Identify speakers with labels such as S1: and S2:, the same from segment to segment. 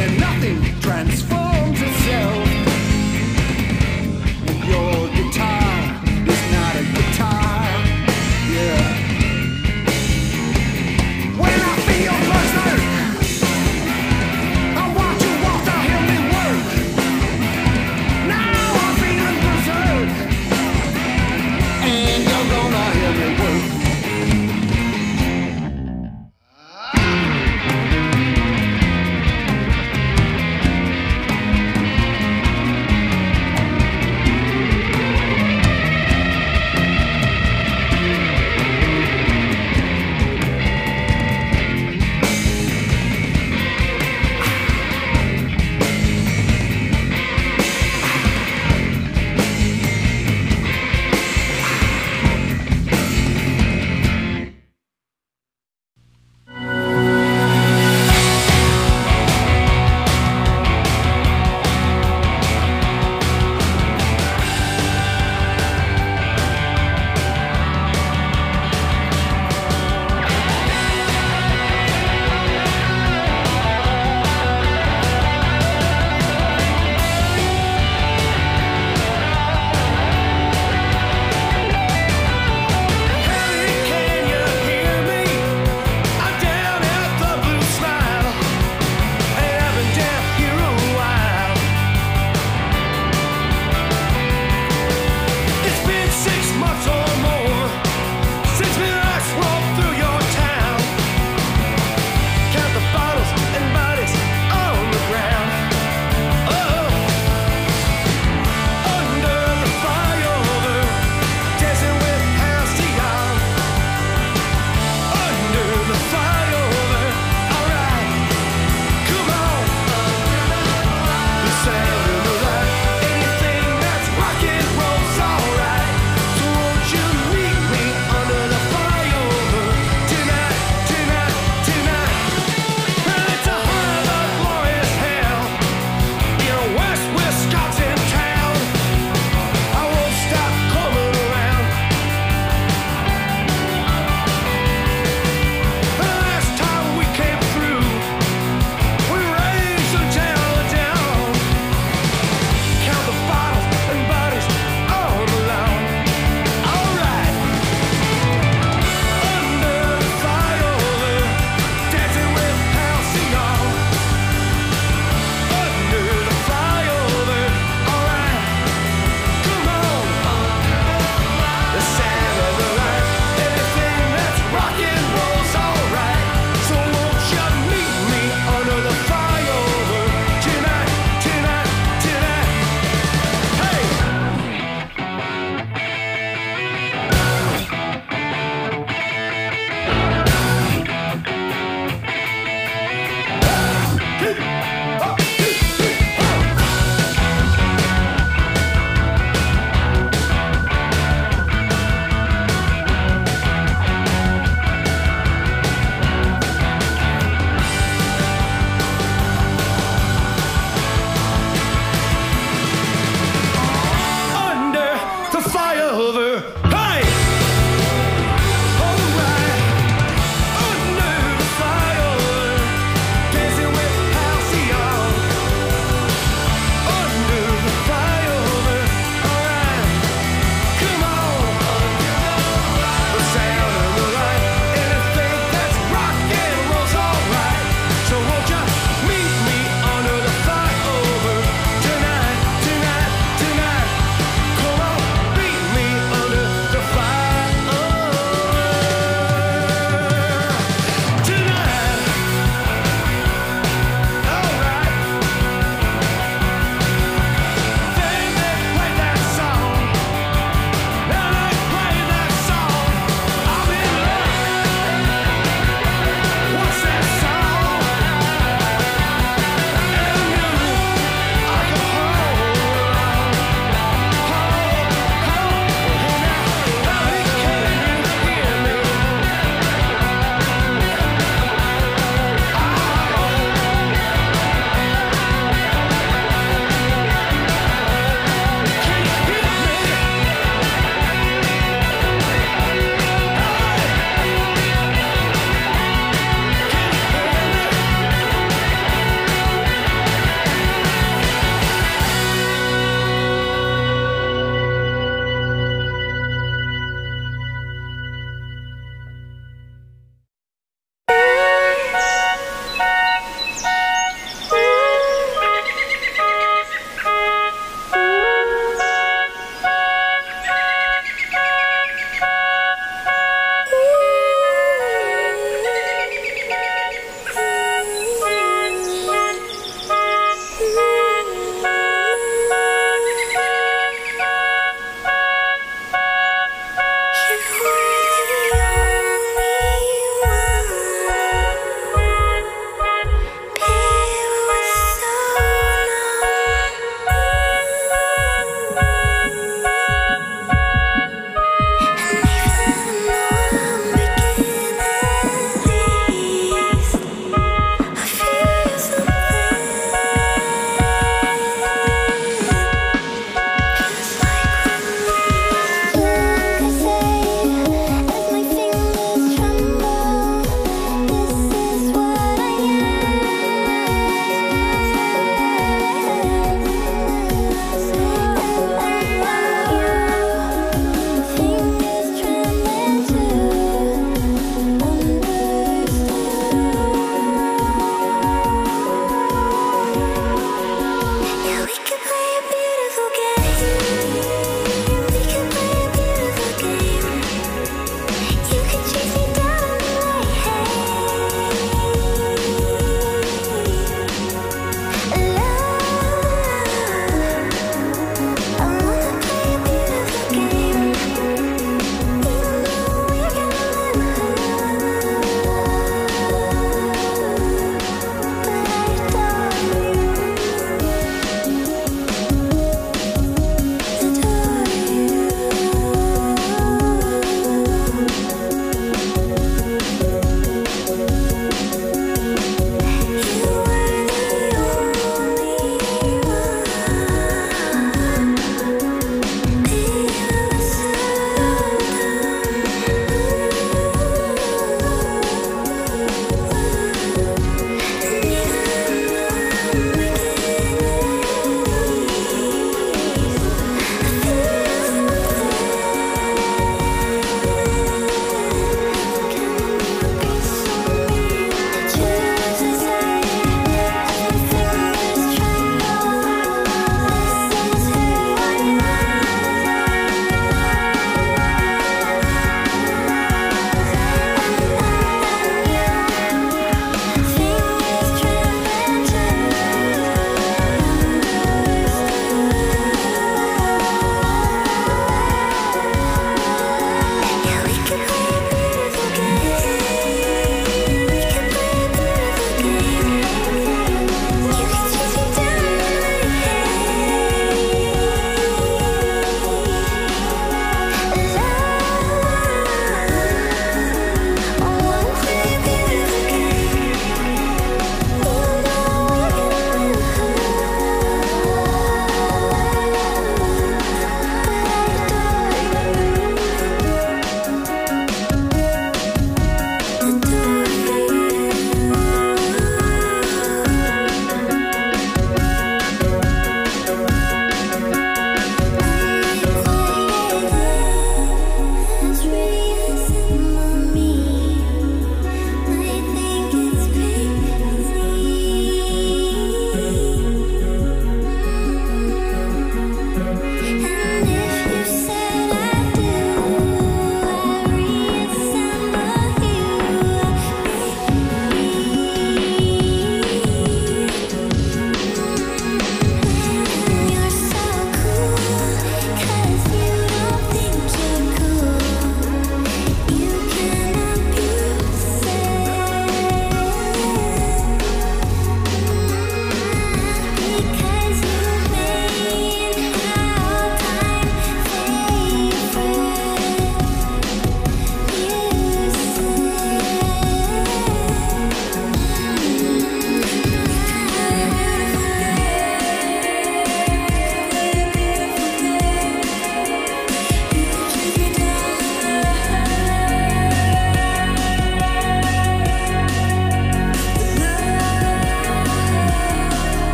S1: then nothing transforms itself. Your guitar is not a guitar, yeah. When I feel berserk, I watch you walk to hear me work. Now I'm feeling berserk, and you're gonna hear me work.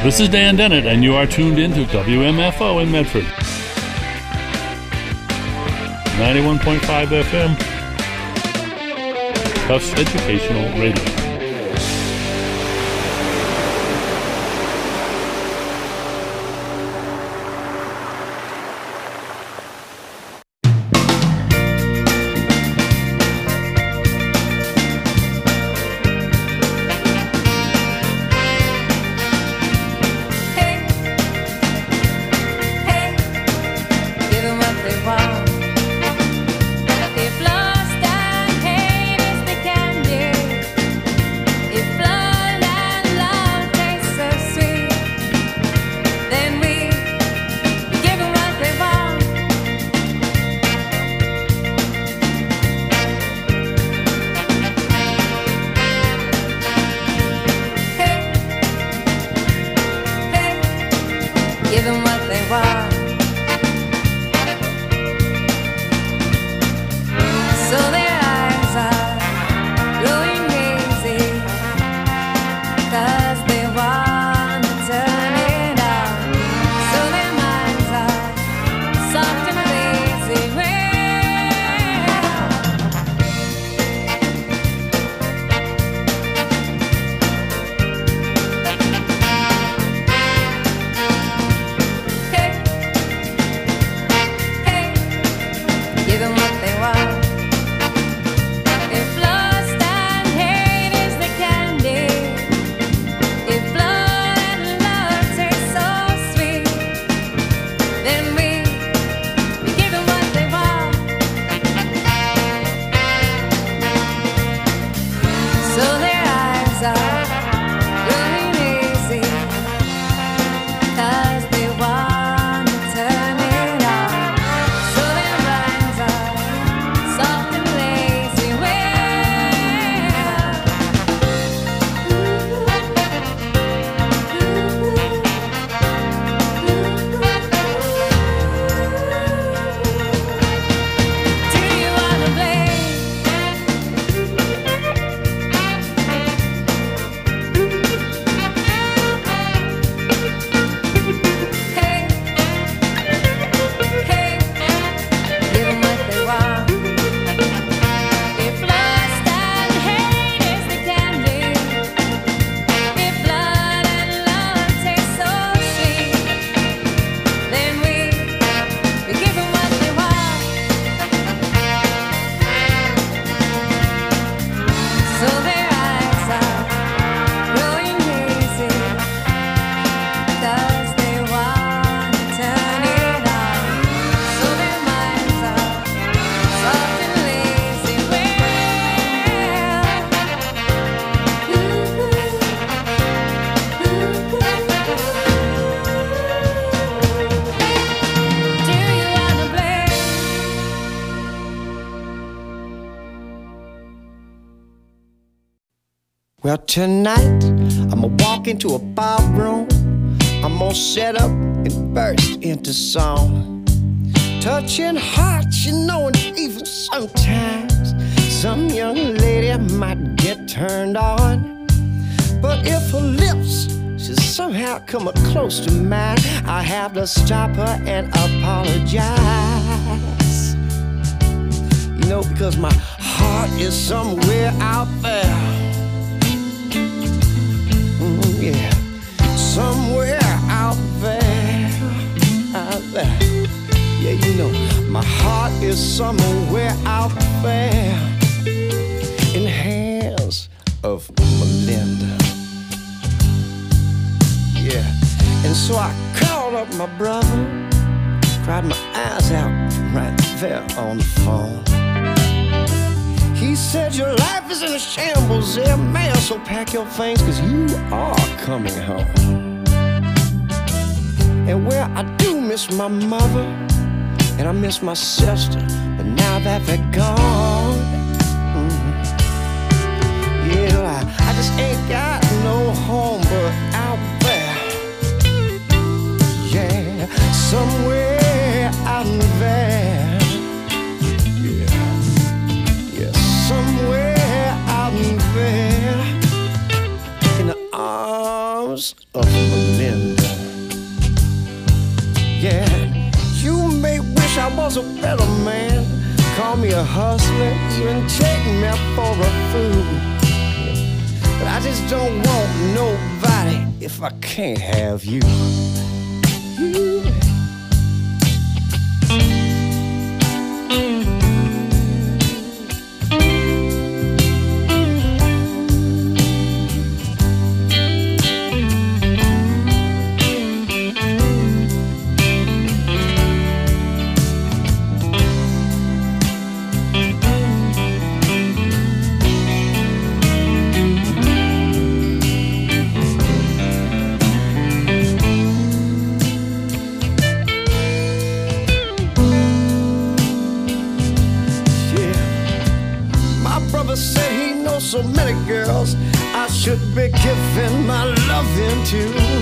S2: This is Dan Dennett, and you are tuned in to WMFO in Medford. 91.5 FM. Tufts Educational Radio.
S3: Well, tonight, I'ma walk into a ballroom. I'm gonna set up and burst into song. Touching hearts, you know, and even sometimes some young lady might get turned on. But if her lips should somehow come up close to mine, I have to stop her and apologize. You know, because my heart is somewhere out there. Yeah, somewhere out there, out there. Yeah, you know, my heart is somewhere out there in the hands of Melinda. Yeah, and so I called up my brother, cried my eyes out right there on the phone. He said, your life is in a shambles there, man, so pack your things, cause you are coming home. And where I do miss my mother, and I miss my sister, but now that they're gone, yeah, I just ain't got no home but out there. Yeah, somewhere out there. Somewhere out there in the arms of Melinda. Yeah, you may wish I was a better man. Call me a hustler, even take me for a fool. But I just don't want nobody if I can't have you. Said he knows so many girls I should be giving my loving to,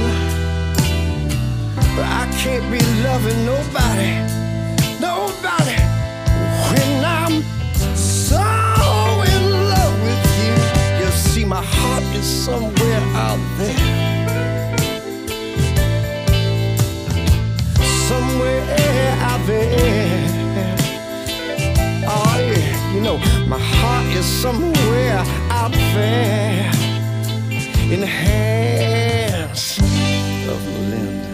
S3: but I can't be loving nobody, nobody when I'm so in love with you. You see, my heart is somewhere out there, somewhere out there. Oh yeah, you know, my heart is somewhere out there in the hands of Melinda.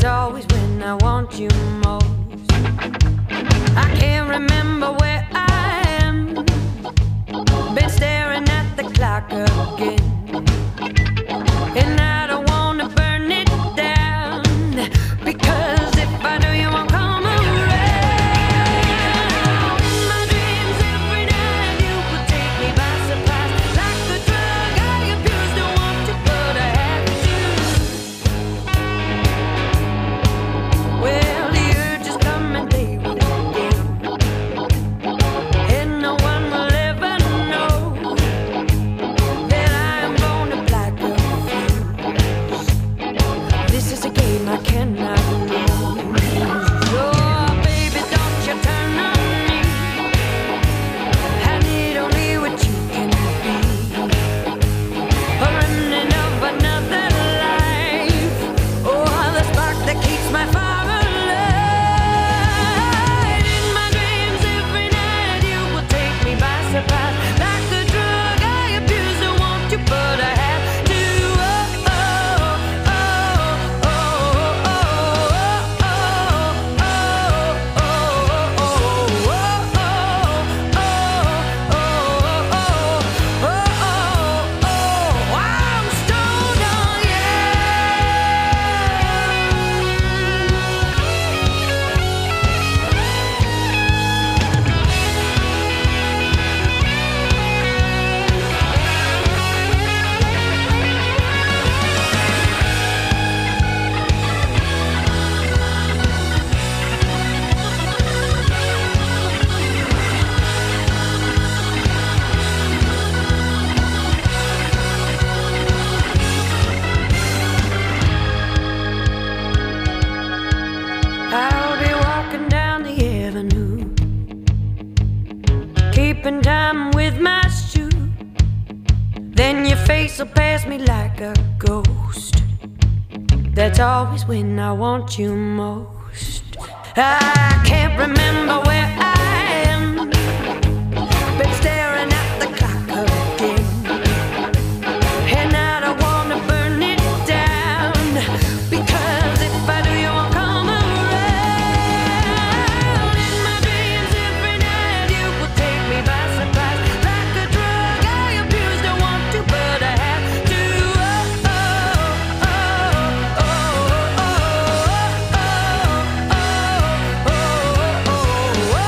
S4: That's always when I want you most. I can't remember where I am. Been staring at the clock again, and I don't wanna burn it down, because if I do, you won't come around. In my dreams every night, you would take me by surprise, like a drug I abuse. Don't want to, but I have to. Well, the urge is coming, they will again, and no one will ever know that I am gonna black a fuse. This is a game I cannot lose. Oh, baby, don't you turn on me. I need only what you can be. A running of another life. Oh, the spark that keeps my fire alive. In my dreams every night, you will take me by surprise, like a drug I abuse. Don't want you, but I have to. I'm stoned on you. I'll be walking down the avenue, keeping time with my shoe. Then your face will pass me like a ghost. That's always when I want you most. I can't remember where I am. Been staring at the clock again, and I don't wanna burn it down, because if I do, you won't come around. In my dreams every night, you will take me by surprise, like a drug I abuse. Don't want to, but I have to. Oh,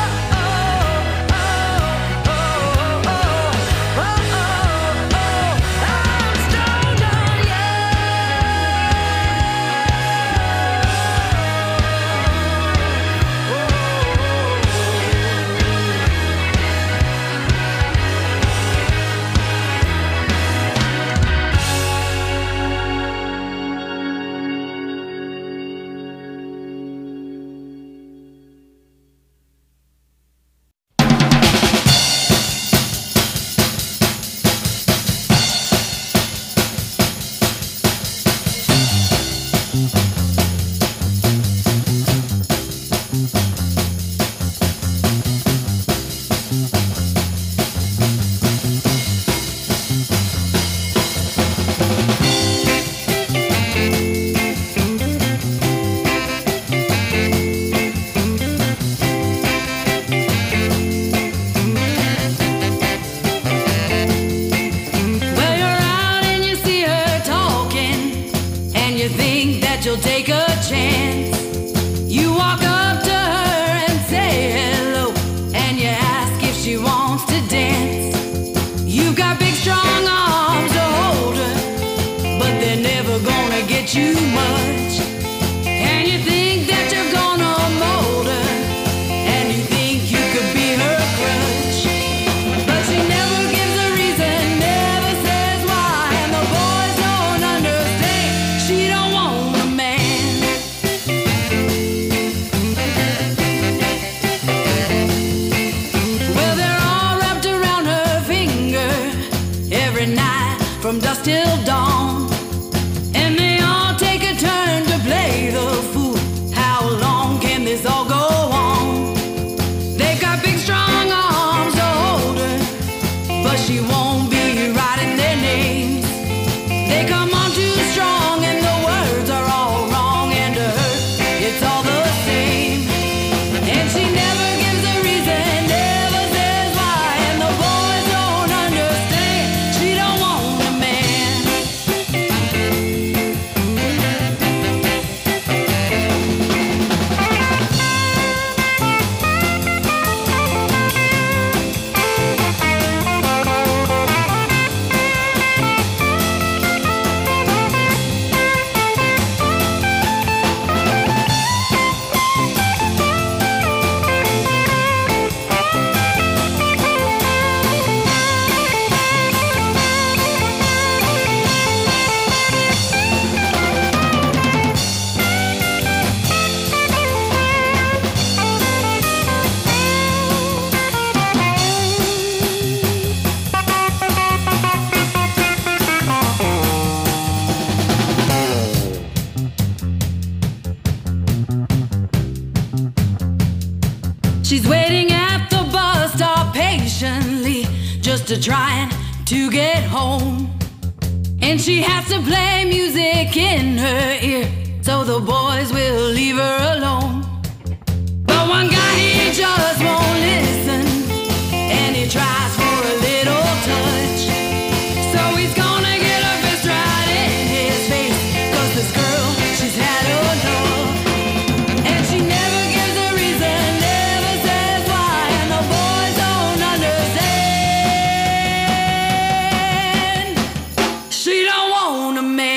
S4: She's waiting at the bus stop patiently, just trying to get home. And she has to play music in her ear, so the boys will leave her alone. But one guy, he just won't listen, and he tries for a little touch. So he's gonna get a fist right in his face, 'cause this girl, she's had enough. And she never gives a reason, never says why, and the boys don't understand. She don't want a man.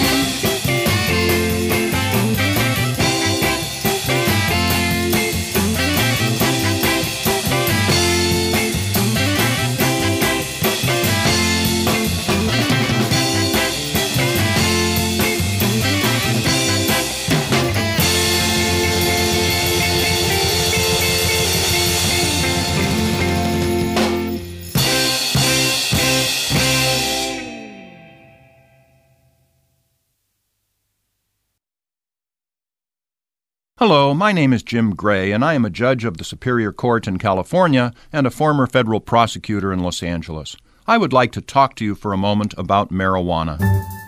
S5: Hello, my name is Jim Gray, and I am a judge of the Superior Court in California and a former federal prosecutor in Los Angeles. I would like to talk to you for a moment about marijuana.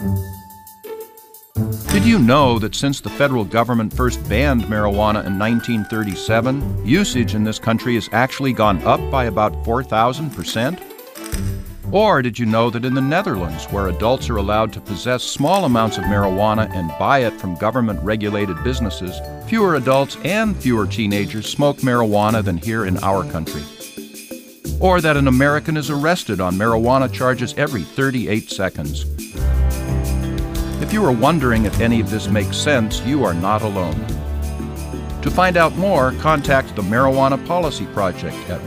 S5: Did you know that since the federal government first banned marijuana in 1937, usage in this country has actually gone up by about 4,000%? Or did you know that in the Netherlands, where adults are allowed to possess small amounts of marijuana and buy it from government-regulated businesses, fewer adults and fewer teenagers smoke marijuana than here in our country? Or that an American is arrested on marijuana charges every 38 seconds? If you are wondering if any of this makes sense, you are not alone. To find out more, contact the Marijuana Policy Project at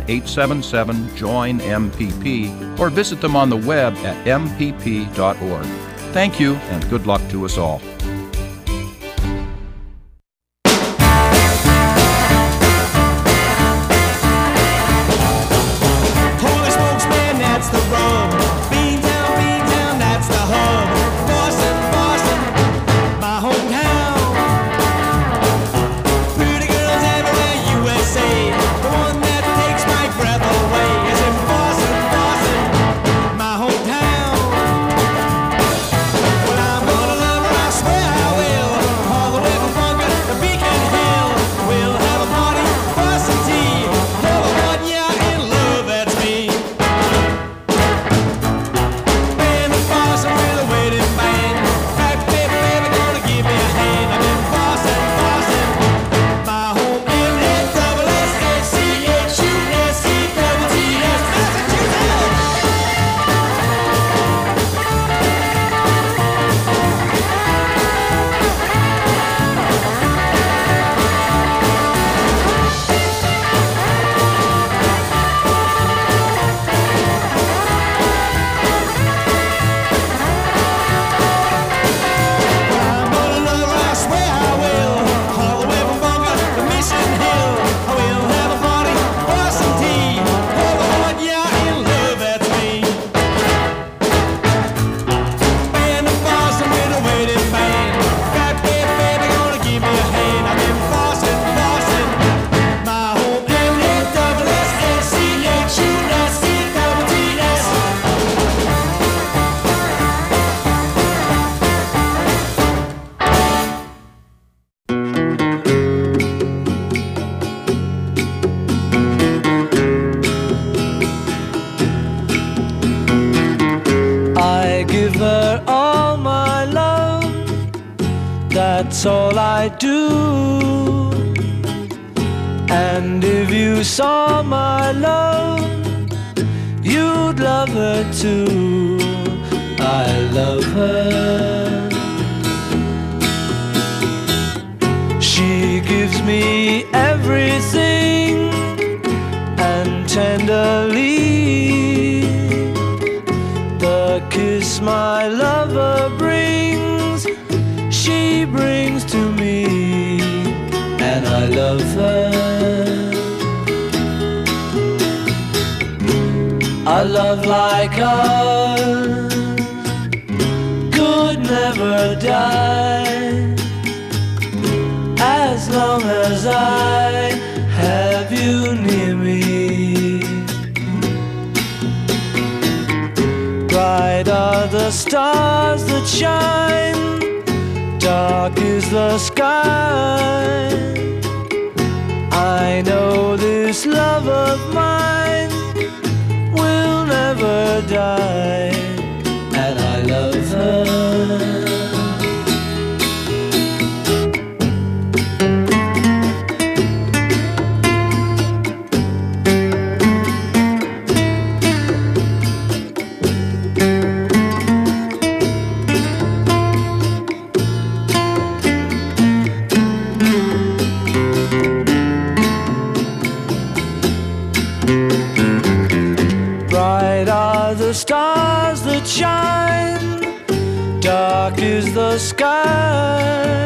S5: 1-877-JOIN-MPP or visit them on the web at mpp.org. Thank you, and good luck to us all.
S1: Holy smokes, man, that's the rub. Beantown, that's the hub. Boston, my hometown. Pretty girls everywhere, USA. The one that takes my breath away is in Boston, my hometown. Well, I'm gonna love her, I swear I will. All the way from Bunker to Beacon Hill. We'll have a party, for some tea. For the one, yeah, in love, that's me. Band of Boston with a waiting band. Back, baby, gonna give me a hand. I'm in Boston, my home in Massachusetts. I'm gonna love her, I swear I will. All the way from Bunker to Mission Hill. I will have a party, for some tea. For the one, yeah, in love, that's me. Band of Boston with a waiting band. Got baby, gonna give me a hand. I'm in Boston, my home in Massachusetts.
S6: I give her all my love, that's all I do. And if you saw my love, you'd love her too. I love her. She gives me everything, and tenderly the kiss my lover brings, she brings to me, and I love her. A love like ours could never die, as long as I have you. stars that shine, dark is the sky. I know this love of mine will never die, and I love her. The stars that shine, dark is the sky.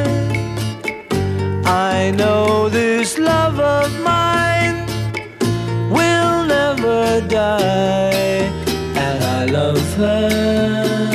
S6: I know this love of mine will never die, and I love her.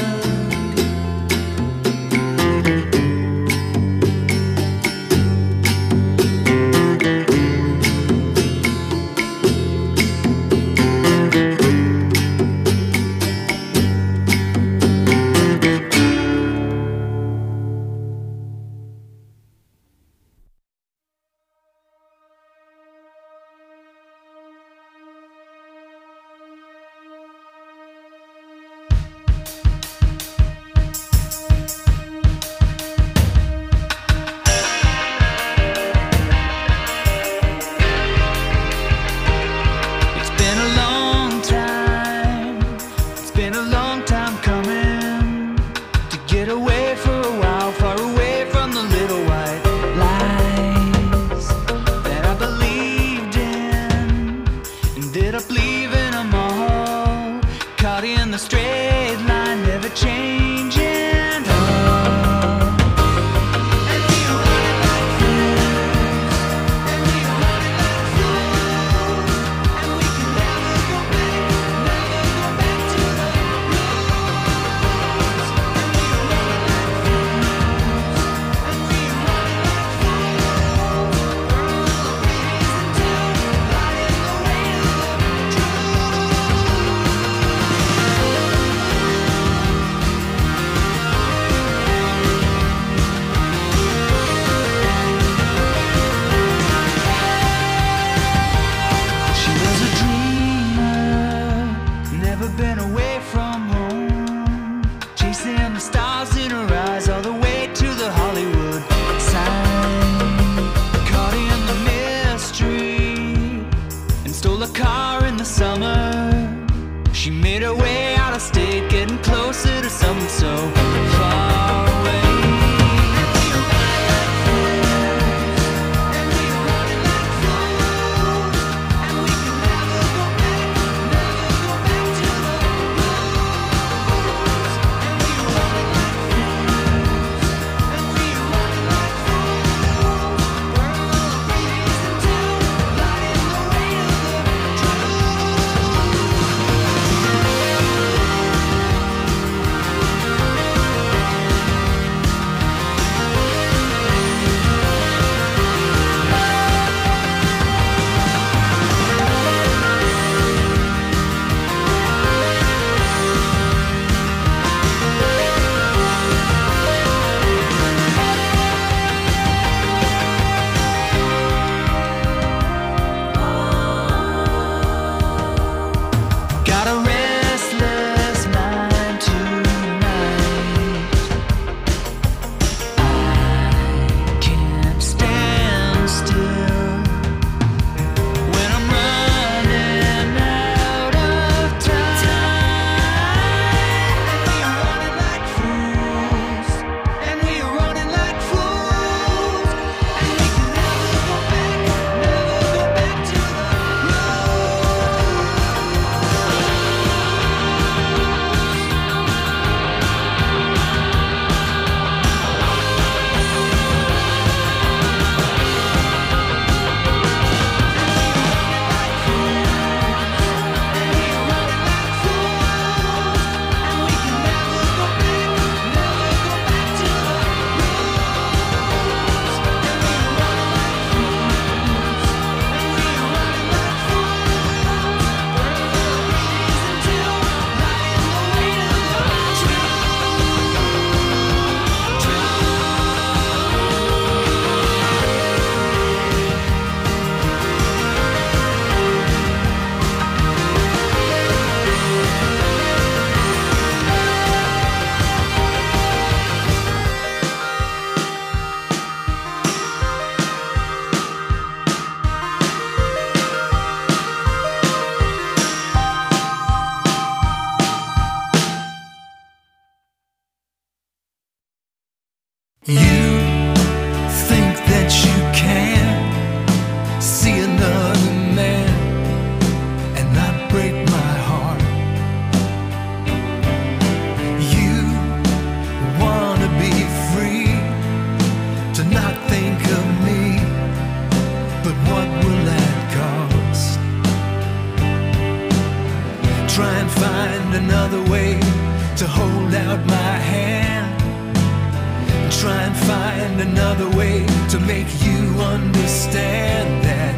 S6: another way to make you understand that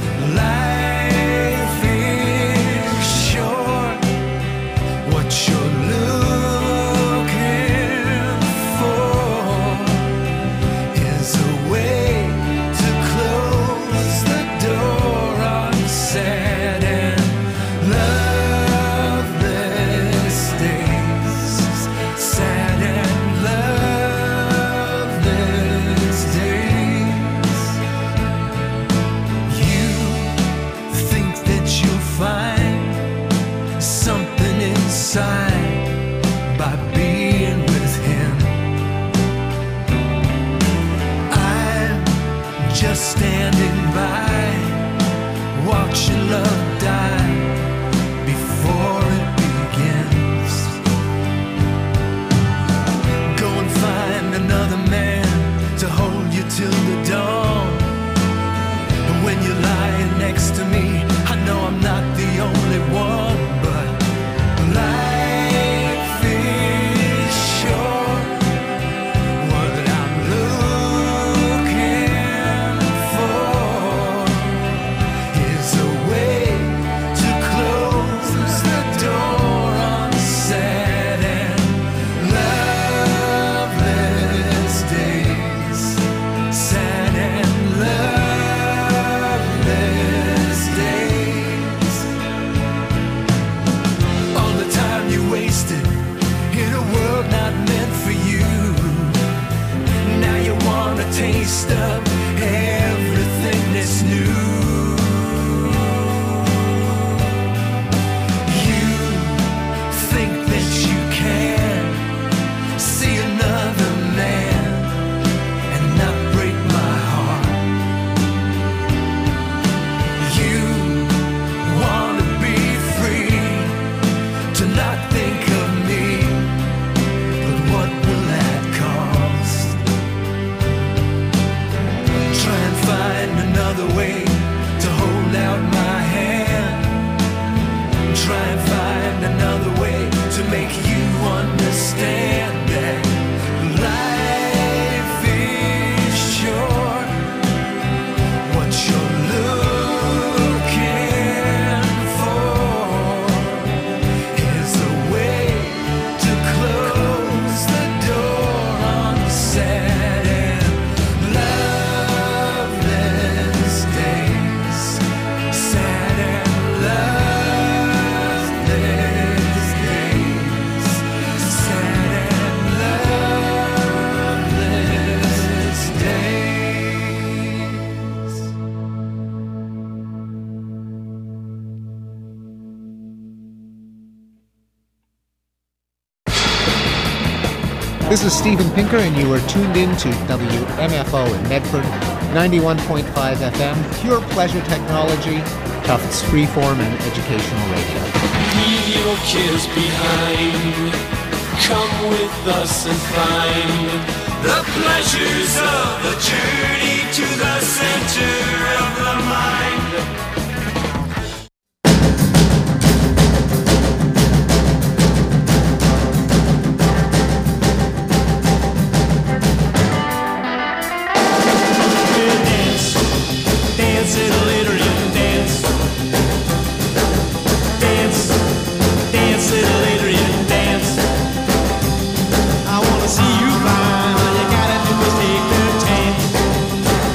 S6: life is short. What you're looking for is a way to close the door on sad and loveless days. Sad and loveless days. You think that you'll find something inside by being with him. I'm just standing by, watching love die before it begins. Go and find another man to hold you till the dawn. And when you're lying next to me, I know I'm not the only one, but life is short. What I'm looking for is a way to close the door on sad and loveless days. Sad and loveless days. All the time you wasted in a world not meant for you. Now you want a taste of everything that's new. You think that you can see another man and not break my heart. You want to be free, to not think of me, but what will that cost? Try and find another way to hold out my hand. Try and find another way to make you understand that life is short. What you're looking for is a way to close the door on sad and loveless days. Sad and loveless days. Sad and loveless days.
S7: This is Steven Pinker, and you are tuned in to WMFO in Medford, 91.5 FM, pure pleasure technology, Tufts freeform and educational radio.
S8: Leave your cares behind. Come with us and find the pleasures of the journey to the center of the mind.
S1: Dance, dance, little Adrian, dance. Dance, dance, little Adrian, dance. I wanna see you climb, all you gotta do is take the chance.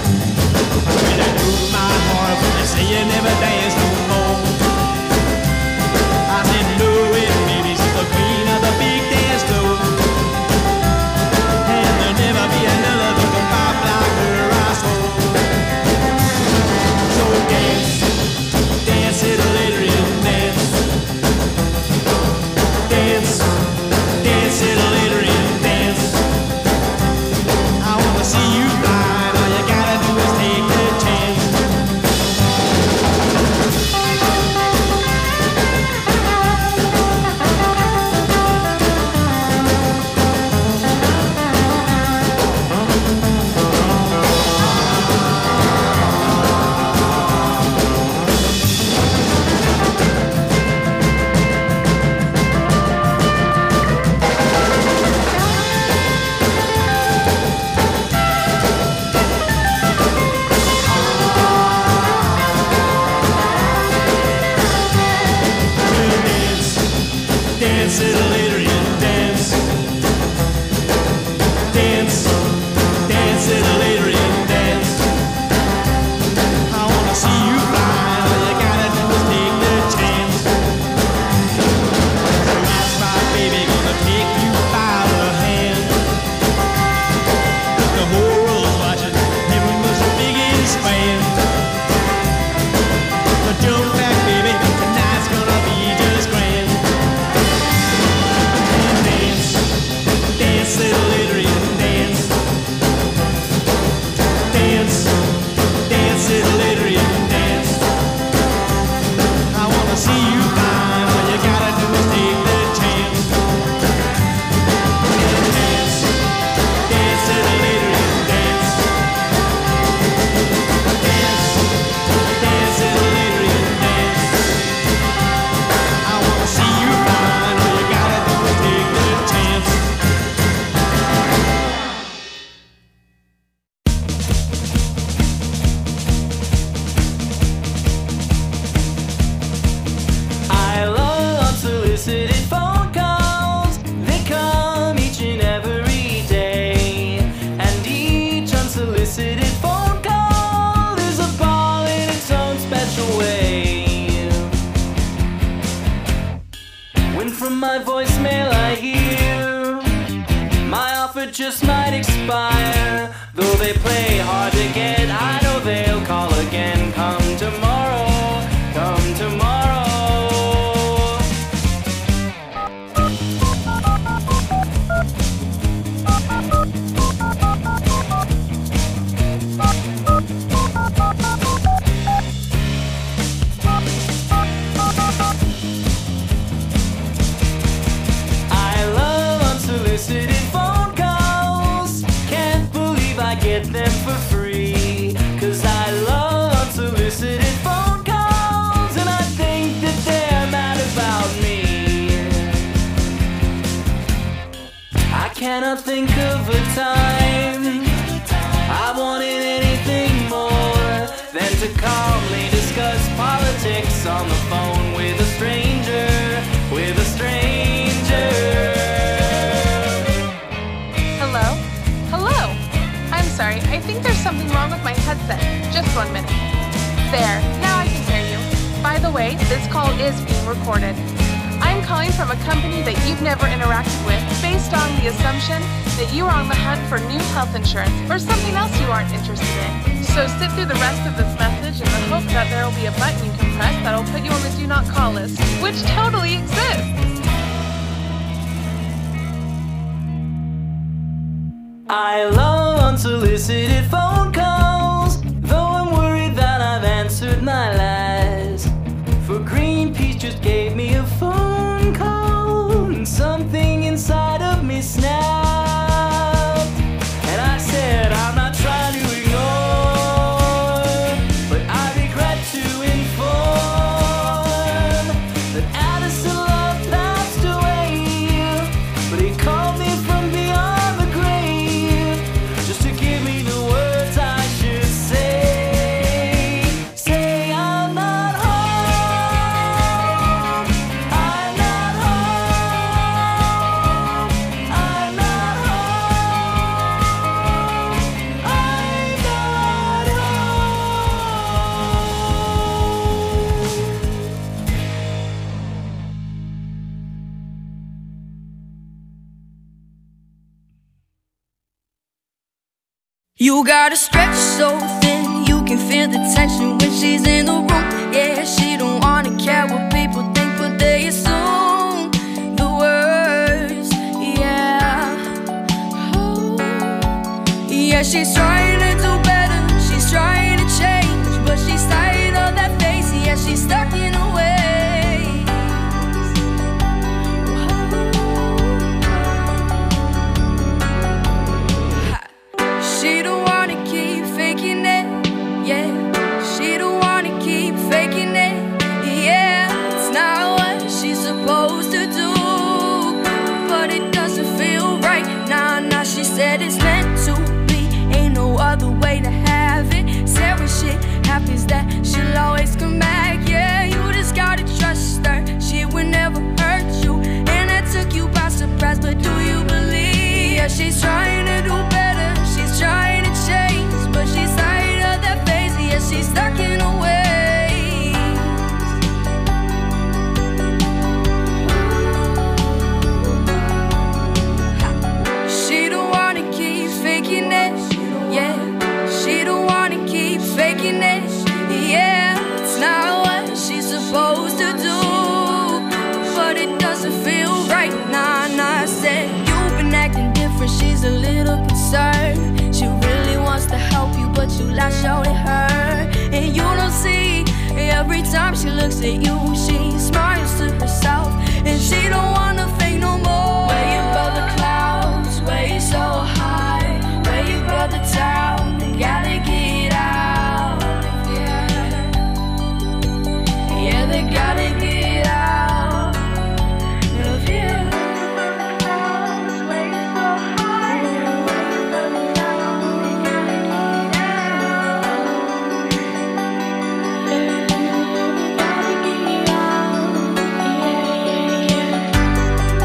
S8: expire. Though they play hard to get, I know they'll call again. Come tomorrow, come tomorrow. I love unsolicited phone calls. Can't believe I get them for free. 'Cause I love unsolicited phone calls, and I think that they're mad about me. I cannot think of a time I wanted anything more than to calmly discuss politics on the phone with a stranger, with a stranger.
S9: Hello? Hello? I'm sorry, I think there's something wrong with my headset. Just 1 minute. There, now I can hear you. By the way, this call is being recorded. I'm calling from a company that you've never interacted with based on the assumption that you are on the hunt for new health insurance or something else you aren't interested in. So sit through the rest of this message in the hope that there will be a button you can press that'll put you on the do not call list, which totally exists.
S8: I love unsolicited phone calls, though I'm worried that I've answered my last. For Greenpeace just gave me a phone call, and something inside of me snapped. And I said, I'm not trying to ignore, but I regret to inform that Addison Love passed away. But he called me from beyond the grave, just to give me the words I should say. Say I'm not home, I'm not home, I'm not home, I'm not
S10: You gotta stretch so thin, you can feel the tension when she's in the room. Yeah, she don't wanna care what people think, but they assume the worst. Yeah, oh. Yeah, she's trying to do better, she's trying to change, but she's tired of that face. Yeah, she's stuck in her ways. She don't wanna keep faking it, yeah. She don't wanna keep faking it, yeah. It's not what she's supposed to do, but it doesn't feel right. Nah, nah, she said it's meant to be, ain't no other way to have it. Said when shit happens that she'll always come back, yeah. You just gotta trust her, she would never hurt you, and that took you by surprise, but do you believe? Yeah, she's trying to do better, she's trying to change, but she's tired of that face. Yeah, she's stuck in her ways. She don't wanna keep faking it, yeah. She don't wanna keep faking it, yeah. It's not what she's supposed to do, but it doesn't feel right. Nah, nah, I said you've been acting different, she's a little concerned. She really wants to help you, but you lash out at her, and you don't see. Every time she looks at you, she smiles to herself, and she don't wanna fake no more. Where you above the clouds, where you so high, where you above the town, you gotta get out. Yeah, they gotta get out of here. Where you so high, where you above the town, you gotta get out. You gotta get out. Yeah, yeah, yeah.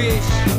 S11: wish.